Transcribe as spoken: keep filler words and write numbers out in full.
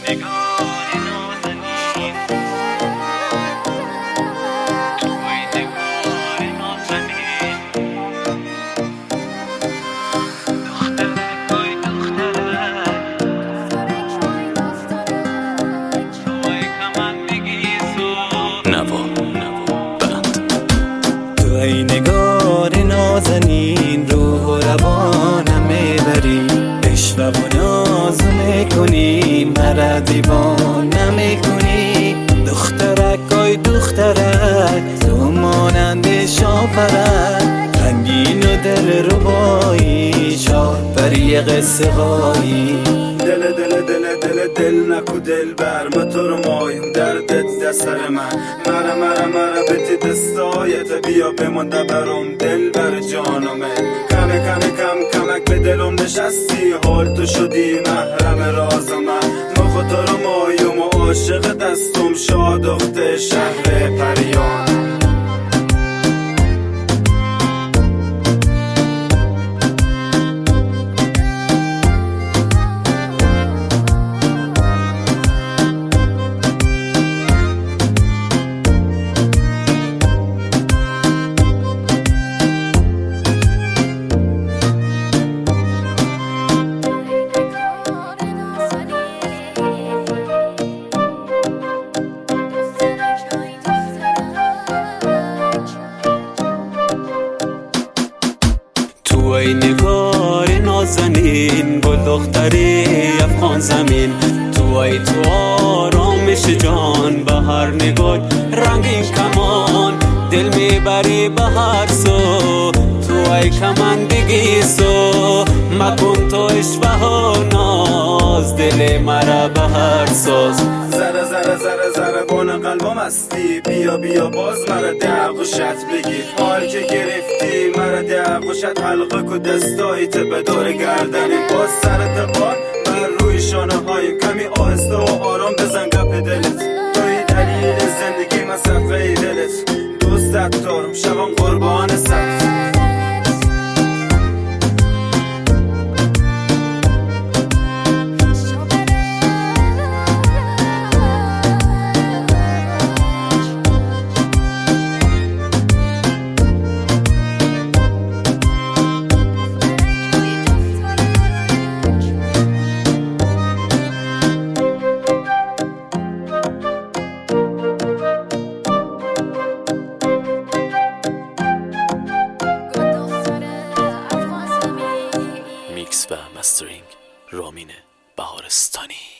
ای نگار نازنین روح و روانم میبری، عشق و ناز میکنی مرا دیوانه میکنی. دخترک آی دخترک تو مانند شاپرک، رنگین و دل ربایی شاد بری قصه هایی. دل دل دل دل دل نکو دل بر من تو رو مایم دردت دستر من مرا مرا مرا بتی دستایت بیا بمون دبرم دل بر جانمه. کمه کمه کم کمک به دلم نشستی حال تو شدی محرم راز من. ما خود تو رو مایم و عاشق دستم شادخت شهر پریان. تو ای نگار نازنین گل دختری افغان زمین، تو ای تو آرامش جان به هر نگاه رنگین کمان. دل میبری به هر سو تو ای کمندگی سو، مکن تو عشوه ها ناز دل مرا به هر ساز. زره زره زره زره بان قلبم هستی بیا بیا باز مرا دعوشت بگیر. حال که گرفتی مرا دعوشت حلقه کو دستایت به دور گردنی. باز سرت بار بر روی شانه هایم کمی آهسته و آرام بزن گپ دلت. توی دلیل زندگی من صفحه دلت، دوستت دارم شبم قربان سرت. میکس و مسترینگ رامین بهارستانی.